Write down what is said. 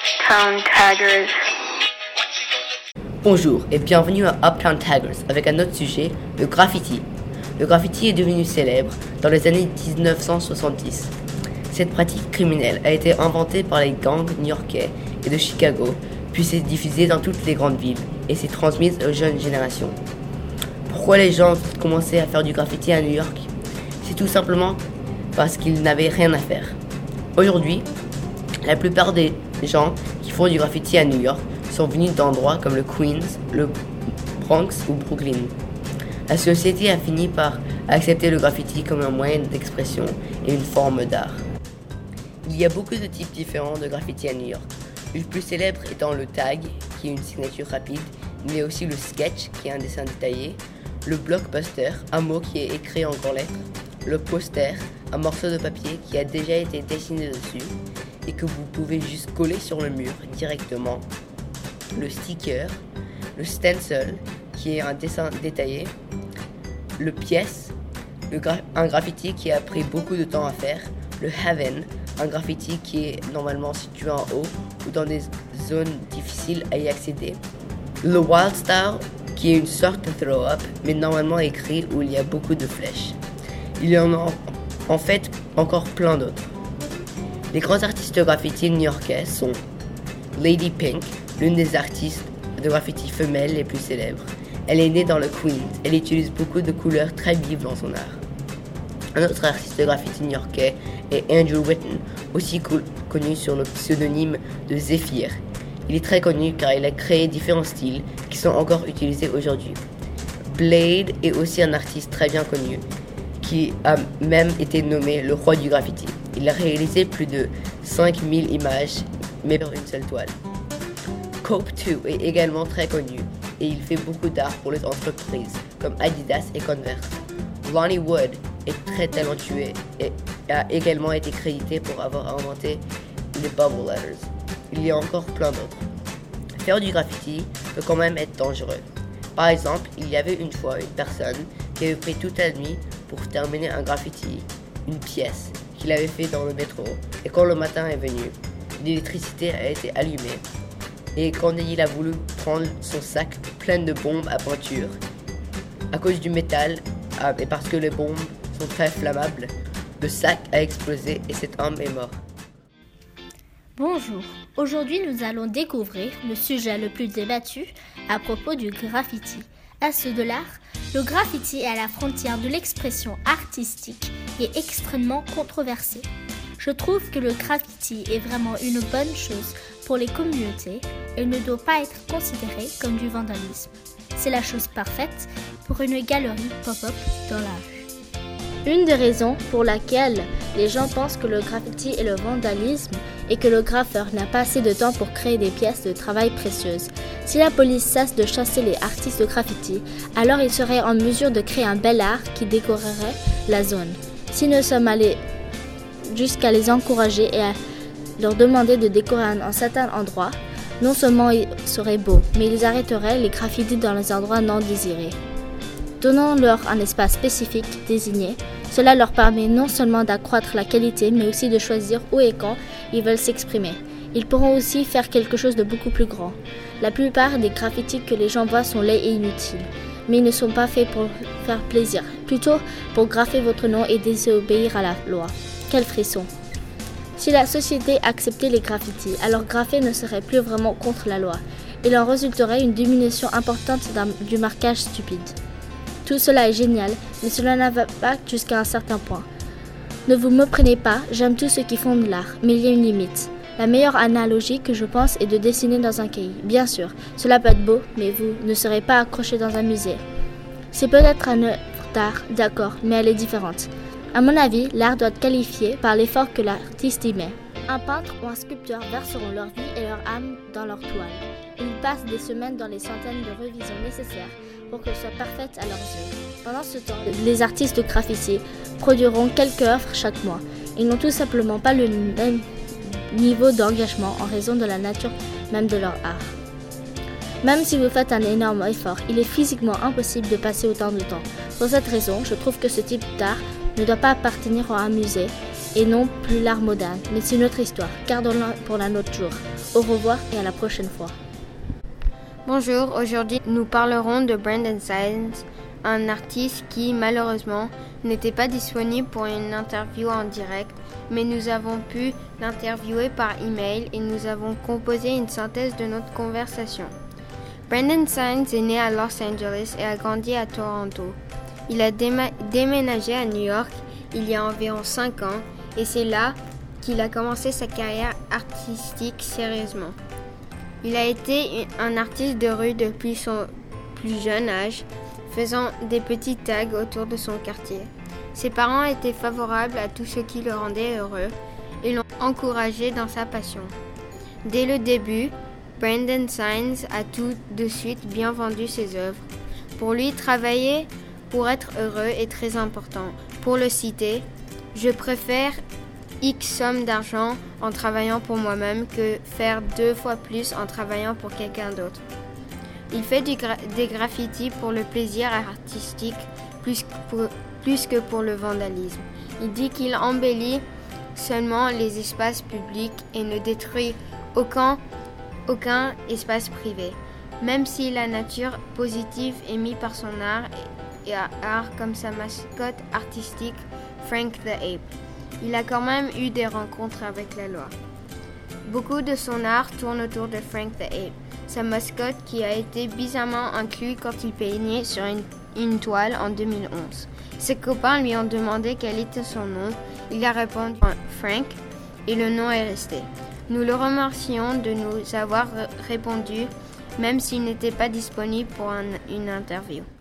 Uptown Taggers. Bonjour et bienvenue à Uptown Taggers avec un autre sujet, le graffiti. Le graffiti est devenu célèbre dans les années 1970. Cette pratique criminelle a été inventée par les gangs new-yorkais et de Chicago, puis s'est diffusée dans toutes les grandes villes et s'est transmise aux jeunes générations. Pourquoi les gens ont commencé à faire du graffiti à New York? C'est tout simplement parce qu'ils n'avaient rien à faire. Aujourd'hui, la plupart des gens qui font du graffiti à New York sont venus d'endroits comme le Queens, le Bronx ou Brooklyn. La société a fini par accepter le graffiti comme un moyen d'expression et une forme d'art. Il y a beaucoup de types différents de graffiti à New York. Le plus célèbre étant le tag, qui est une signature rapide. Il y a aussi le sketch, qui est un dessin détaillé. Le blockbuster, un mot qui est écrit en grandes lettres. Le poster, un morceau de papier qui a déjà été dessiné dessus et que vous pouvez juste coller sur le mur directement. Le sticker, le stencil, qui est un dessin détaillé. Le pièce, un graffiti qui a pris beaucoup de temps à faire. Le heaven, un graffiti qui est normalement situé en haut ou dans des zones difficiles à y accéder. Le wild style, qui est une sorte de throw-up, mais normalement écrit où il y a beaucoup de flèches. Il y en a en fait encore plein d'autres. Les grands artistes de graffiti new-yorkais sont Lady Pink, l'une des artistes de graffiti femelles les plus célèbres. Elle est née dans le Queens. Elle utilise beaucoup de couleurs très vives dans son art. Un autre artiste de graffiti new-yorkais est Andrew Whitten, aussi connu sur le pseudonyme de Zephyr. Il est très connu car il a créé différents styles qui sont encore utilisés aujourd'hui. Blade est aussi un artiste très bien connu qui a même été nommé le roi du graffiti. Il a réalisé plus de 5000 images, mais sur une seule toile. Cope 2 est également très connu et il fait beaucoup d'art pour les entreprises comme Adidas et Converse. Lonnie Wood est très talentueux et a également été crédité pour avoir inventé les bubble letters. Il y a encore plein d'autres. Faire du graffiti peut quand même être dangereux. Par exemple, il y avait une fois une personne qui avait pris toute la nuit pour terminer un graffiti, une pièce qu'il avait fait dans le métro. Et quand le matin est venu, l'électricité a été allumée. Et quand il a voulu prendre son sac plein de bombes à peinture, à cause du métal et parce que les bombes sont très flammables, le sac a explosé et cet homme est mort. Bonjour, aujourd'hui nous allons découvrir le sujet le plus débattu à propos du graffiti. À ce de l'art, le graffiti est à la frontière de l'expression artistique et extrêmement controversé. Je trouve que le graffiti est vraiment une bonne chose pour les communautés et ne doit pas être considéré comme du vandalisme. C'est la chose parfaite pour une galerie pop-up dans la rue. Une des raisons pour laquelle les gens pensent que le graffiti est le vandalisme est que le graffeur n'a pas assez de temps pour créer des pièces de travail précieuses. Si la police cesse de chasser les artistes de graffiti, alors ils seraient en mesure de créer un bel art qui décorerait la zone. Si nous sommes allés jusqu'à les encourager et à leur demander de décorer un certain endroit, non seulement ils seraient beaux, mais ils arrêteraient les graffitis dans les endroits non désirés. Donnons-leur un espace spécifique désigné. Cela leur permet non seulement d'accroître la qualité, mais aussi de choisir où et quand ils veulent s'exprimer. Ils pourront aussi faire quelque chose de beaucoup plus grand. La plupart des graffitis que les gens voient sont laids et inutiles, mais ils ne sont pas faits pour faire plaisir, plutôt pour graffer votre nom et désobéir à la loi. Quel frisson! Si la société acceptait les graffitis, alors graffer ne serait plus vraiment contre la loi. Il en résulterait une diminution importante du marquage stupide. Tout cela est génial, mais cela ne va pas jusqu'à un certain point. Ne vous méprenez pas, j'aime tous ceux qui font de l'art, mais il y a une limite. La meilleure analogie que je pense est de dessiner dans un cahier. Bien sûr, cela peut être beau, mais vous ne serez pas accroché dans un musée. C'est peut-être une œuvre d'art, d'accord, mais elle est différente. À mon avis, l'art doit être qualifié par l'effort que l'artiste y met. Un peintre ou un sculpteur verseront leur vie et leur âme dans leur toile. Ils passent des semaines dans les centaines de révisions nécessaires pour qu'elle soit parfaite à leurs yeux. Pendant ce temps, les artistes de graffiti produiront quelques œuvres chaque mois. Ils n'ont tout simplement pas le même niveau d'engagement en raison de la nature même de leur art. Même si vous faites un énorme effort, il est physiquement impossible de passer autant de temps. Pour cette raison, je trouve que ce type d'art ne doit pas appartenir à un musée et non plus l'art moderne. Mais c'est une autre histoire, gardons-la pour un autre jour. Au revoir et à la prochaine fois. Bonjour, aujourd'hui nous parlerons de Brandon Saenz, un artiste qui malheureusement n'était pas disponible pour une interview en direct, mais nous avons pu l'interviewer par email et nous avons composé une synthèse de notre conversation. Brandon Saenz est né à Los Angeles et a grandi à Toronto. Il a déménagé à New York il y a environ 5 ans et c'est là qu'il a commencé sa carrière artistique sérieusement. Il a été un artiste de rue depuis son plus jeune âge, faisant des petits tags autour de son quartier. Ses parents étaient favorables à tout ce qui le rendait heureux et l'ont encouragé dans sa passion. Dès le début, Brandon Saenz a tout de suite bien vendu ses œuvres. Pour lui, travailler pour être heureux est très important. Pour le citer, « Je préfère X somme d'argent en travaillant pour moi-même que faire 2 fois plus en travaillant pour quelqu'un d'autre. » Il fait des graffitis pour le plaisir artistique plus que pour le vandalisme. Il dit qu'il embellit seulement les espaces publics et ne détruit aucun espace privé. Même si la nature positive est mise par son art comme sa mascotte artistique Frank the Ape. Il a quand même eu des rencontres avec la loi. Beaucoup de son art tourne autour de Frank the Ape, sa mascotte qui a été bizarrement inclus quand il peignait sur une toile en 2011. Ses copains lui ont demandé quel était son nom. Il a répondu Frank et le nom est resté. Nous le remercions de nous avoir répondu, même s'il n'était pas disponible pour une interview.